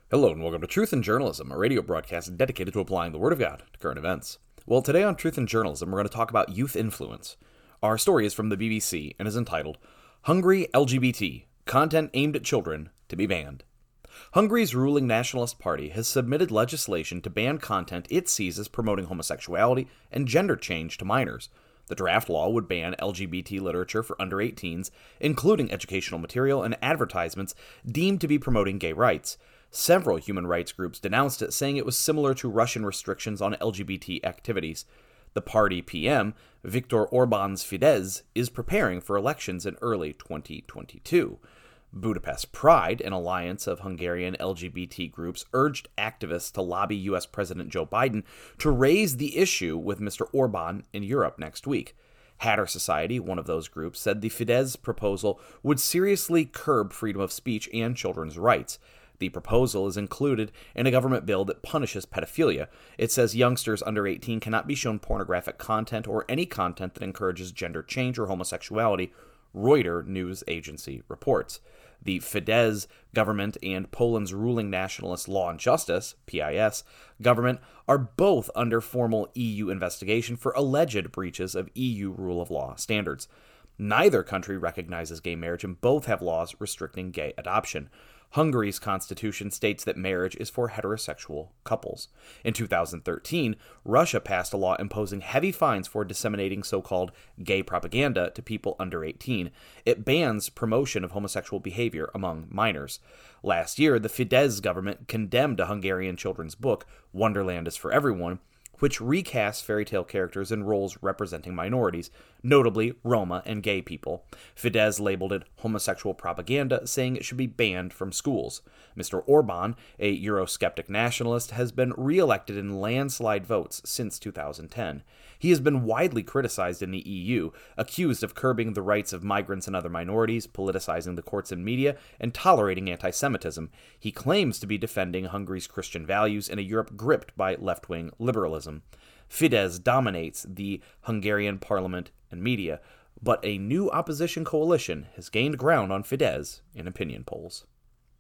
Hello and welcome to Truth in Journalism, a radio broadcast dedicated to applying the Word of God to current events. Well, today on Truth in Journalism, we're going to talk about youth influence. Our story is from the BBC and is entitled, Hungary LGBT, Content Aimed at Children to be Banned. Hungary's ruling Nationalist Party has submitted legislation to ban content it sees as promoting homosexuality and gender change to minors. The draft law would ban LGBT literature for under 18s, including educational material and advertisements deemed to be promoting gay rights. Several human rights groups denounced it, saying it was similar to Russian restrictions on LGBT activities. The party PM, Viktor Orban's Fidesz, is preparing for elections in early 2022. Budapest Pride, an alliance of Hungarian LGBT groups, urged activists to lobby U.S. President Joe Biden to raise the issue with Mr. Orban in Europe next week. Hatter Society, one of those groups, said the Fidesz proposal would seriously curb freedom of speech and children's rights. The proposal is included in a government bill that punishes pedophilia. It says youngsters under 18 cannot be shown pornographic content or any content that encourages gender change or homosexuality, Reuters news agency reports. The Fidesz government and Poland's ruling Nationalist Law and Justice, PIS, government are both under formal EU investigation for alleged breaches of EU rule of law standards. Neither country recognizes gay marriage, and both have laws restricting gay adoption. Hungary's constitution states that marriage is for heterosexual couples. In 2013, Russia passed a law imposing heavy fines for disseminating so-called gay propaganda to people under 18. It bans promotion of homosexual behavior among minors. Last year, the Fidesz government condemned a Hungarian children's book, Wonderland is for Everyone, which recasts fairy tale characters in roles representing minorities, notably Roma and gay people. Fidesz labeled it homosexual propaganda, saying it should be banned from schools. Mr. Orban, a Eurosceptic nationalist, has been re-elected in landslide votes since 2010. He has been widely criticized in the EU, accused of curbing the rights of migrants and other minorities, politicizing the courts and media, and tolerating anti-Semitism. He claims to be defending Hungary's Christian values in a Europe gripped by left-wing liberalism. Fidesz dominates the Hungarian parliament and media, but a new opposition coalition has gained ground on Fidesz in opinion polls.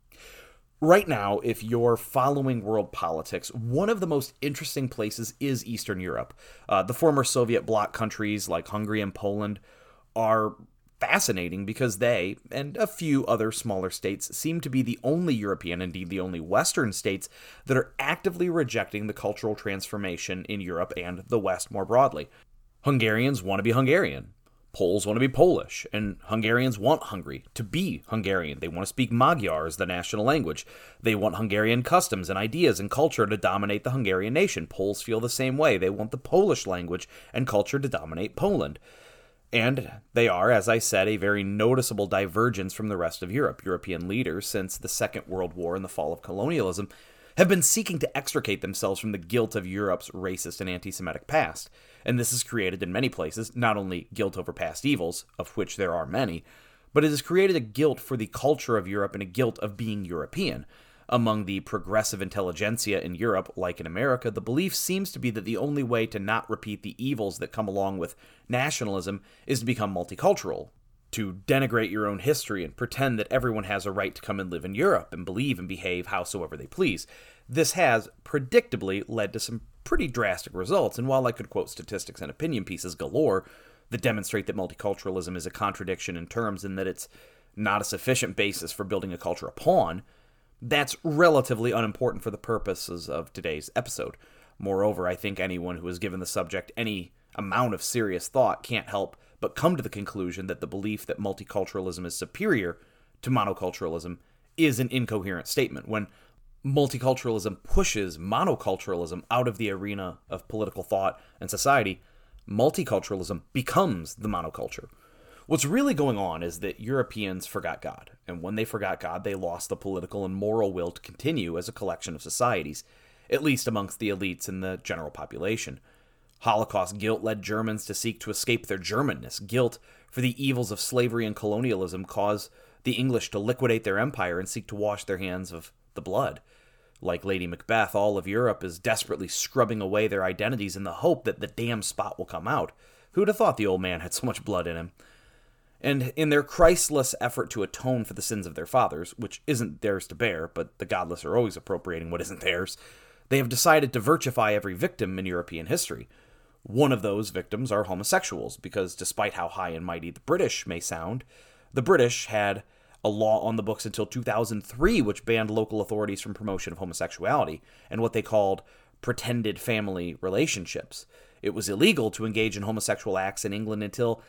Right now, if you're following world politics, one of the most interesting places is Eastern Europe. The former Soviet bloc countries like Hungary and Poland are fascinating because they, and a few other smaller states, seem to be the only European, indeed the only Western states, that are actively rejecting the cultural transformation in Europe and the West more broadly. Hungarians want to be Hungarian. Poles want to be Polish, and Hungarians want Hungary to be Hungarian. They want to speak Magyar as the national language. They want Hungarian customs and ideas and culture to dominate the Hungarian nation. Poles feel the same way. They want the Polish language and culture to dominate Poland. And they are, as I said, a very noticeable divergence from the rest of Europe. European leaders, since the Second World War and the fall of colonialism, have been seeking to extricate themselves from the guilt of Europe's racist and anti-Semitic past. And this has created in many places not only guilt over past evils, of which there are many, but it has created a guilt for the culture of Europe and a guilt of being European. Among the progressive intelligentsia in Europe, like in America, the belief seems to be that the only way to not repeat the evils that come along with nationalism is to become multicultural, to denigrate your own history and pretend that everyone has a right to come and live in Europe and believe and behave howsoever they please. This has, predictably, led to some pretty drastic results, and while I could quote statistics and opinion pieces galore that demonstrate that multiculturalism is a contradiction in terms and that it's not a sufficient basis for building a culture upon, that's relatively unimportant for the purposes of today's episode. Moreover, I think anyone who has given the subject any amount of serious thought can't help but come to the conclusion that the belief that multiculturalism is superior to monoculturalism is an incoherent statement. When multiculturalism pushes monoculturalism out of the arena of political thought and society, multiculturalism becomes the monoculture. What's really going on is that Europeans forgot God, and when they forgot God, they lost the political and moral will to continue as a collection of societies, at least amongst the elites and the general population. Holocaust guilt led Germans to seek to escape their Germanness. Guilt for the evils of slavery and colonialism caused the English to liquidate their empire and seek to wash their hands of the blood. Like Lady Macbeth, all of Europe is desperately scrubbing away their identities in the hope that the damn spot will come out. Who'd have thought the old man had so much blood in him? And in their Christless effort to atone for the sins of their fathers, which isn't theirs to bear, but the godless are always appropriating what isn't theirs, they have decided to virtuefy every victim in European history. One of those victims are homosexuals, because despite how high and mighty the British may sound, the British had a law on the books until 2003 which banned local authorities from promotion of homosexuality and what they called pretended family relationships. It was illegal to engage in homosexual acts in England until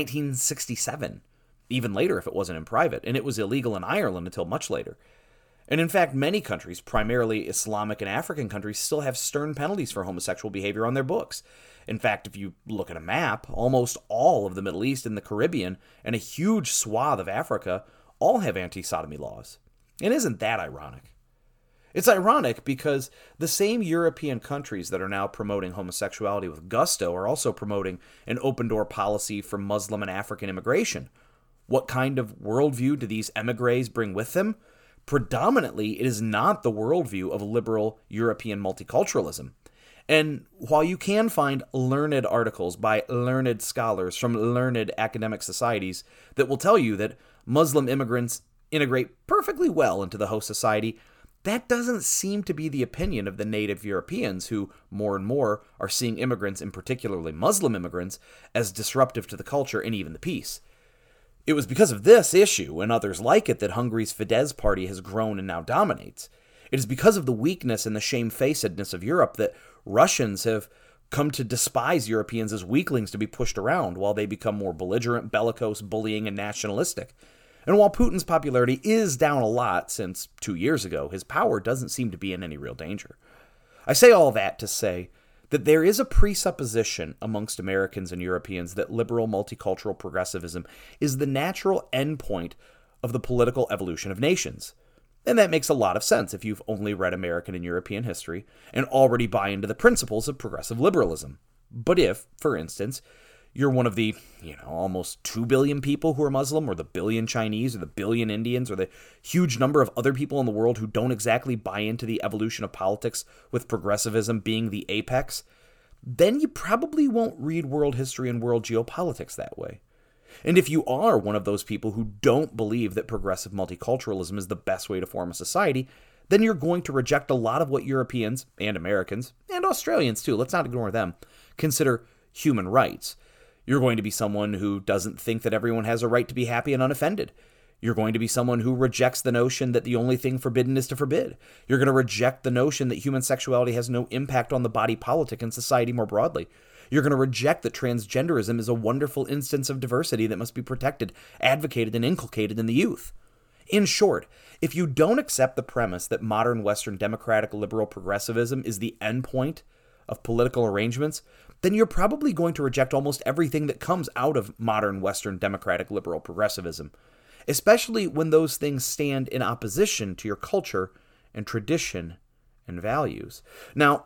1967, even later if it wasn't in private, and it was illegal in Ireland until much later. And in fact, many countries, primarily Islamic and African countries, still have stern penalties for homosexual behavior on their books. In fact, if you look at a map, almost all of the Middle East and the Caribbean and a huge swath of Africa all have anti-sodomy laws. And isn't that ironic? It's ironic because the same European countries that are now promoting homosexuality with gusto are also promoting an open-door policy for Muslim and African immigration. What kind of worldview do these emigres bring with them? Predominantly, it is not the worldview of liberal European multiculturalism. And while you can find learned articles by learned scholars from learned academic societies that will tell you that Muslim immigrants integrate perfectly well into the host society, that doesn't seem to be the opinion of the native Europeans who, more and more, are seeing immigrants, and particularly Muslim immigrants, as disruptive to the culture and even the peace. It was because of this issue, and others like it, that Hungary's Fidesz party has grown and now dominates. It is because of the weakness and the shamefacedness of Europe that Russians have come to despise Europeans as weaklings to be pushed around, while they become more belligerent, bellicose, bullying, and nationalistic. And while Putin's popularity is down a lot since 2 years ago, his power doesn't seem to be in any real danger. I say all that to say that there is a presupposition amongst Americans and Europeans that liberal multicultural progressivism is the natural endpoint of the political evolution of nations. And that makes a lot of sense if you've only read American and European history and already buy into the principles of progressive liberalism. But if, for instance, you're one of the, almost 2 billion people who are Muslim, or the billion Chinese, or the billion Indians, or the huge number of other people in the world who don't exactly buy into the evolution of politics with progressivism being the apex, then you probably won't read world history and world geopolitics that way. And if you are one of those people who don't believe that progressive multiculturalism is the best way to form a society, then you're going to reject a lot of what Europeans, and Americans, and Australians too, let's not ignore them, consider human rights. You're going to be someone who doesn't think that everyone has a right to be happy and unoffended. You're going to be someone who rejects the notion that the only thing forbidden is to forbid. You're going to reject the notion that human sexuality has no impact on the body politic and society more broadly. You're going to reject that transgenderism is a wonderful instance of diversity that must be protected, advocated, and inculcated in the youth. In short, if you don't accept the premise that modern Western democratic liberal progressivism is the endpoint of political arrangements, then you're probably going to reject almost everything that comes out of modern Western democratic liberal progressivism, especially when those things stand in opposition to your culture and tradition and values. Now,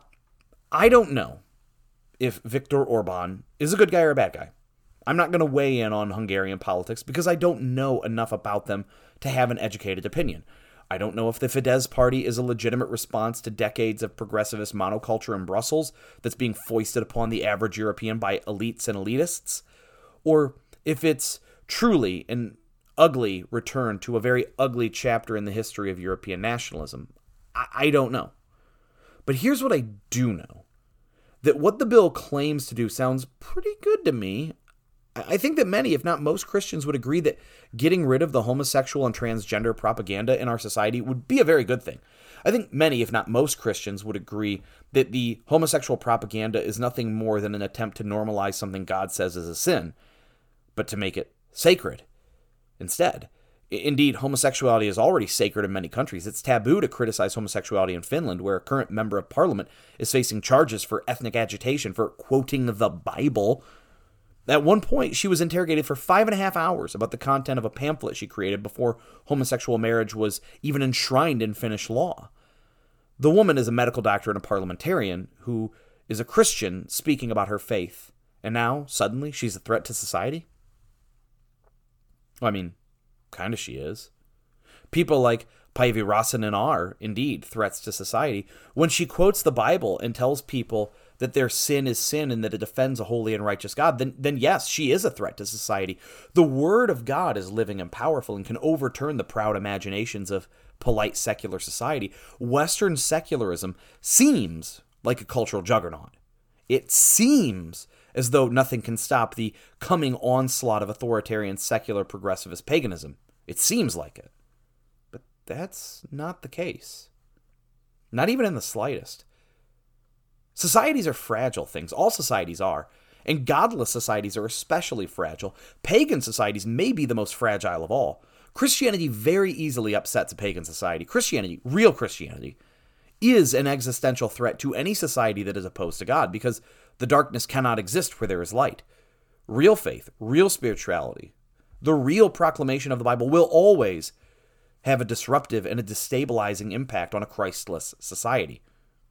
I don't know if Viktor Orban is a good guy or a bad guy. I'm not going to weigh in on Hungarian politics because I don't know enough about them to have an educated opinion. I don't know if the Fidesz party is a legitimate response to decades of progressivist monoculture in Brussels that's being foisted upon the average European by elites and elitists, or if it's truly an ugly return to a very ugly chapter in the history of European nationalism. I don't know. But here's what I do know. That what the bill claims to do sounds pretty good to me. I think that many, if not most, Christians would agree that getting rid of the homosexual and transgender propaganda in our society would be a very good thing. I think many, if not most, Christians would agree that the homosexual propaganda is nothing more than an attempt to normalize something God says is a sin, but to make it sacred instead. Indeed, homosexuality is already sacred in many countries. It's taboo to criticize homosexuality in Finland, where a current member of parliament is facing charges for ethnic agitation for quoting the Bible. At one point, she was interrogated for 5.5 hours about the content of a pamphlet she created before homosexual marriage was even enshrined in Finnish law. The woman is a medical doctor and a parliamentarian who is a Christian speaking about her faith. And now, suddenly, she's a threat to society? I mean, kind of she is. People like Päivi Räsänen are, indeed, threats to society when she quotes the Bible and tells people that their sin is sin and that it offends a holy and righteous God, then yes, she is a threat to society. The Word of God is living and powerful and can overturn the proud imaginations of polite secular society. Western secularism seems like a cultural juggernaut. It seems as though nothing can stop the coming onslaught of authoritarian secular progressivist paganism. It seems like it. But that's not the case. Not even in the slightest. Societies are fragile things. All societies are. And godless societies are especially fragile. Pagan societies may be the most fragile of all. Christianity very easily upsets a pagan society. Christianity, real Christianity, is an existential threat to any society that is opposed to God, because the darkness cannot exist where there is light. Real faith, real spirituality, the real proclamation of the Bible will always have a disruptive and a destabilizing impact on a Christless society.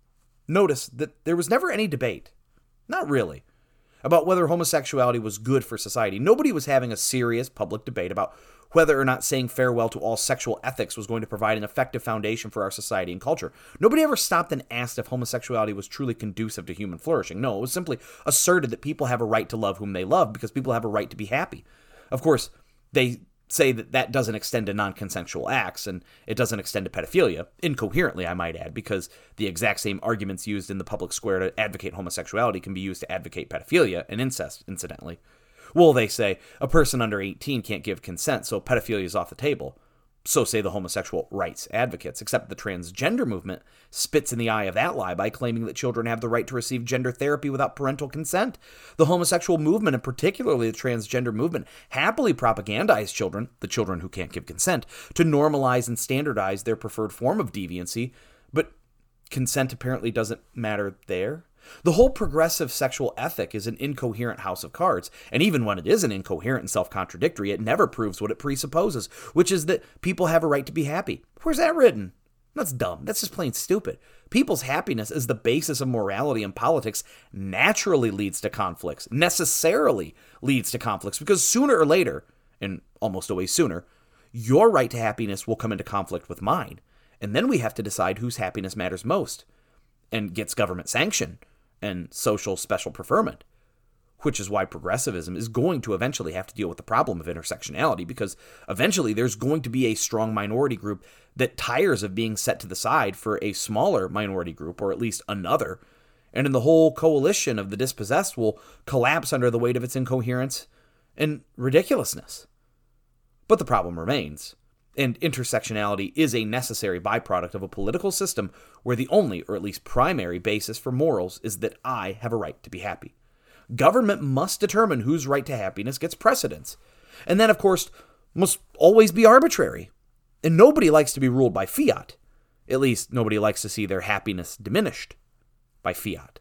Notice that there was never any debate, not really, about whether homosexuality was good for society. Nobody was having a serious public debate about whether or not saying farewell to all sexual ethics was going to provide an effective foundation for our society and culture. Nobody ever stopped and asked if homosexuality was truly conducive to human flourishing. No, it was simply asserted that people have a right to love whom they love because people have a right to be happy. Of course, they say that that doesn't extend to non-consensual acts, and it doesn't extend to pedophilia, incoherently, I might add, because the exact same arguments used in the public square to advocate homosexuality can be used to advocate pedophilia and incest, incidentally. Well, they say a person under 18 can't give consent, so pedophilia is off the table. So say the homosexual rights advocates, except the transgender movement spits in the eye of that lie by claiming that children have the right to receive gender therapy without parental consent. The homosexual movement, and particularly the transgender movement, happily propagandize children, the children who can't give consent, to normalize and standardize their preferred form of deviancy, but consent apparently doesn't matter there. The whole progressive sexual ethic is an incoherent house of cards, and even when it isn't incoherent and self-contradictory, it never proves what it presupposes, which is that people have a right to be happy. Where's that written? That's dumb. That's just plain stupid. People's happiness as the basis of morality and politics naturally leads to conflicts, necessarily leads to conflicts, because sooner or later, and almost always sooner, your right to happiness will come into conflict with mine, and then we have to decide whose happiness matters most and gets government sanction and social special preferment, which is why progressivism is going to eventually have to deal with the problem of intersectionality, because eventually there's going to be a strong minority group that tires of being set to the side for a smaller minority group, or at least another, and then the whole coalition of the dispossessed will collapse under the weight of its incoherence and ridiculousness. But the problem remains. And intersectionality is a necessary byproduct of a political system where the only, or at least primary, basis for morals is that I have a right to be happy. Government must determine whose right to happiness gets precedence. And that, of course, must always be arbitrary. And nobody likes to be ruled by fiat. At least, nobody likes to see their happiness diminished by fiat.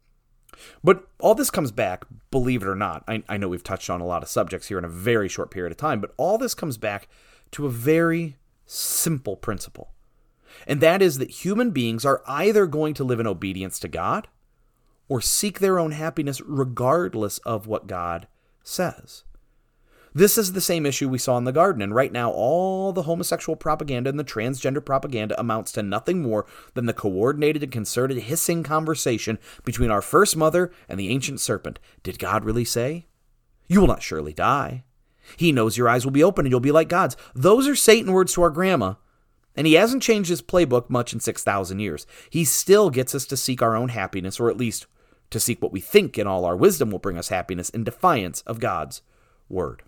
But all this comes back, believe it or not, I know we've touched on a lot of subjects here in a very short period of time, but all this comes back to a very simple principle. And that is that human beings are either going to live in obedience to God or seek their own happiness regardless of what God says. This is the same issue we saw in the garden, and right now all the homosexual propaganda and the transgender propaganda amounts to nothing more than the coordinated and concerted hissing conversation between our first mother and the ancient serpent. Did God really say? You will not surely die. He knows your eyes will be open and you'll be like gods. Those are Satan words to our grandma. And he hasn't changed his playbook much in 6,000 years. He still gets us to seek our own happiness, or at least to seek what we think in all our wisdom will bring us happiness, in defiance of God's word.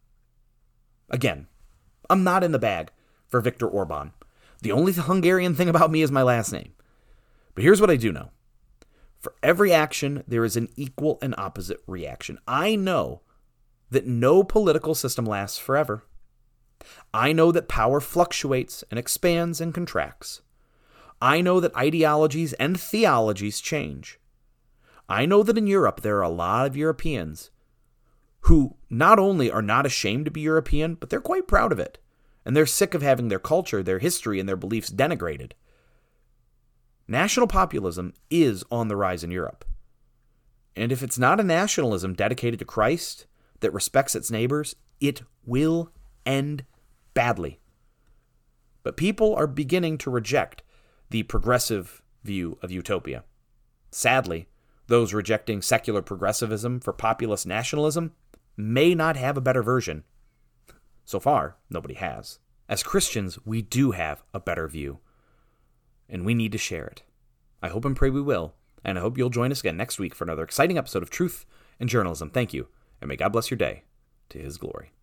Again, I'm not in the bag for Viktor Orban. The only Hungarian thing about me is my last name. But here's what I do know. For every action, there is an equal and opposite reaction. I know that no political system lasts forever. I know that power fluctuates and expands and contracts. I know that ideologies and theologies change. I know that in Europe there are a lot of Europeans who not only are not ashamed to be European, but they're quite proud of it. And they're sick of having their culture, their history, and their beliefs denigrated. National populism is on the rise in Europe. And if it's not a nationalism dedicated to Christ that respects its neighbors, it will end badly. But people are beginning to reject the progressive view of utopia. Sadly, Those rejecting secular progressivism for populist nationalism may not have a better version. So far, nobody has. As Christians, we do have a better view, and we need to share it. I hope and pray we will, and I hope you'll join us again next week for another exciting episode of Truth and Journalism. Thank you, and may God bless your day to His glory.